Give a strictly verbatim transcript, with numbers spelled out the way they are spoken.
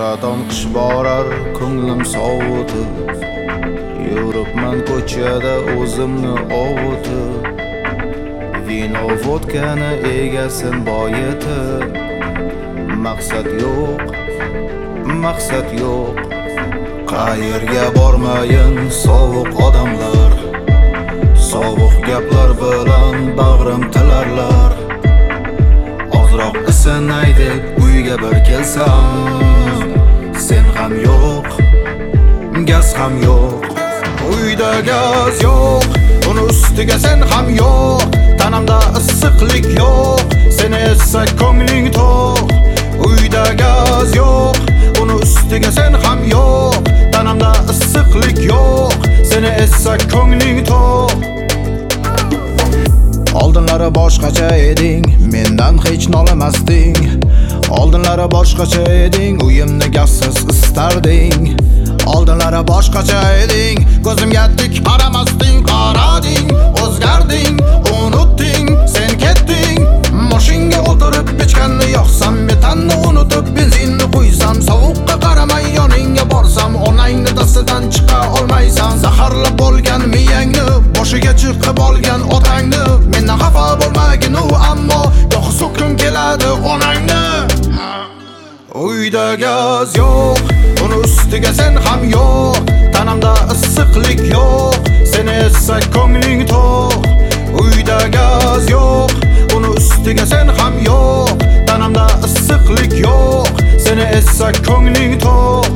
Oradan qish borar ko'nglim sovutib, yuribman ko'chada o'zimni ovutib, vino vodkani egasin boyitib. Maqsad yo'q, maqsad yo'q, qayerga bormayin sovuq odamlar, sovuq gaplar bilan bag'rim tilarlar. Ozroq isinay deb uyga bir kelsam, sen ham yo'q, gaz ham yo'q. Uyda gaz yo'q, uni ustiga sen ham yo'q. Tanamda issiqlik yo'q, seni esa ko'ngling to'q. Uyda gaz yo'q, uni ustiga sen ham yo'q. Tanamda issiqlik yo'q, seni esa ko'ngling to'q. Oldinlari boshqacha eding, mendan hech nolimasding. Oldinlari boshqacha eding, uyimni gazsiz istarding. Oldinlari boshqacha eding, ko'zimga tik qaramasding. Qarading, o'zgarding, unutding, sen ketding. Mashinga o'tirib pechkanni yoqsam, metanni unutib benzinni qo'ysam, sovuqqa qaramay yoningga borsam, onangni dastidan chiqa olmaysan. Zaharlab bo'lgan miyangni, boshiga chiqib olgan otangni. Mendan xafa bo'lmagin u, ammo yo'q so'kim keladi onangni. Uyda gaz yo'q, uni ustiga sen ham yo'q. Tanamda issiqlik yo'q, seni esa ko'ngling to'q. Uyda gaz yo'q, uni ustiga sen ham yo'q. Tanamda issiqlik yo'q, seni esa ko'ngling to'q.